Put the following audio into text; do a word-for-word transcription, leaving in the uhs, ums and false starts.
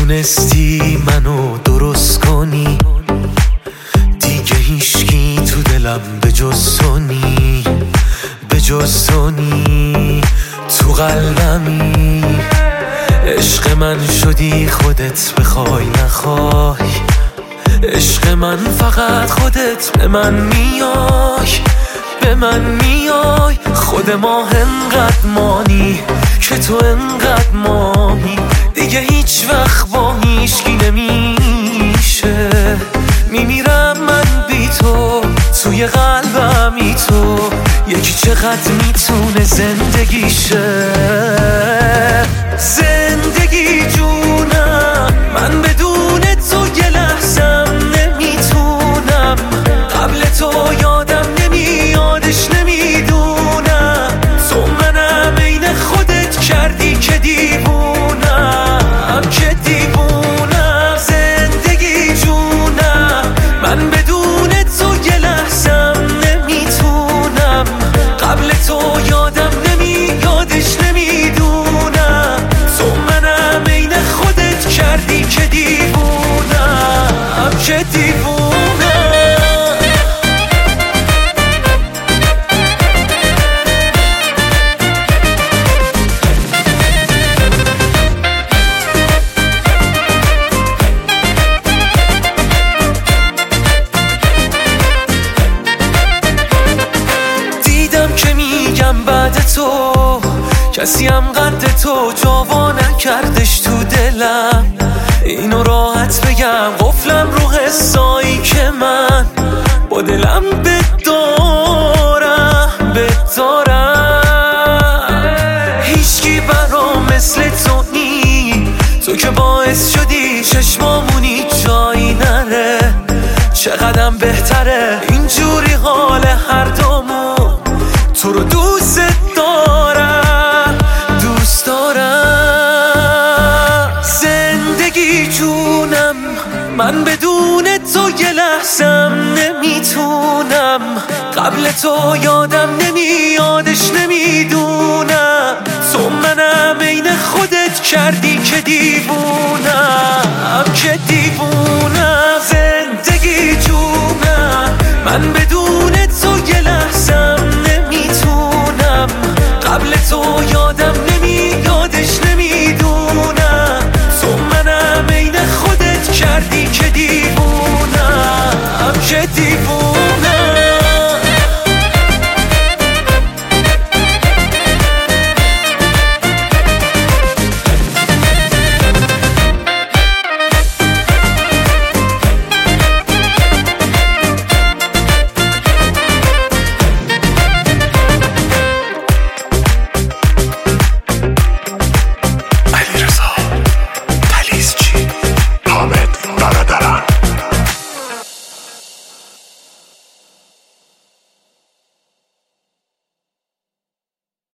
تونستی منو درست کنی، دیگه هیچکی تو دلم به جز تو نی، به جز تو نی، تو قلبمی. عشق من شدی خودت بخوای نخوای، عشق من فقط خودت به من میای، به من میای. خود ما انقدر مانی که تو انقدر مانی، دیگه هیچ وقت با هیچکی نمیشه. میمیرم من بی تو، توی قلبمی تو، یکی چقدر میتونه زندگیشه. زندگی جونم، من بدون تو یه لحظم نمیتونم. قبل تو یادم نمیادش نمیدونم، تو منم عین خودت کردی که دیوونم، که دیوونم. زندگی جونم، من بدون تو یه لحظم نمیتونم. قبل تو یادم نمیادش نمیدونم، تو منم عین خودت کردی که دیوونم، که دیوونم. بعد تو کسی هم قد تو جاوا نکردش تو دلم. اینو راحت بگم قفلم رو حسایی که من با دلم بدارم بدارم. هیچکی برام مثل تو نی، تو که باعث شدی چشمامونی جایی نره. چقدرم بهتره اینجوری حال هر دومون، تو رو دوست دارم دوست دارم. زندگی جونم، من بدون تو یه لحظم نمیتونم. قبل تو یادم نمیادش نمیدونم، تو منم عین خودت کردی که دیوونم، که دیوونم. زندگی جونم، من بدون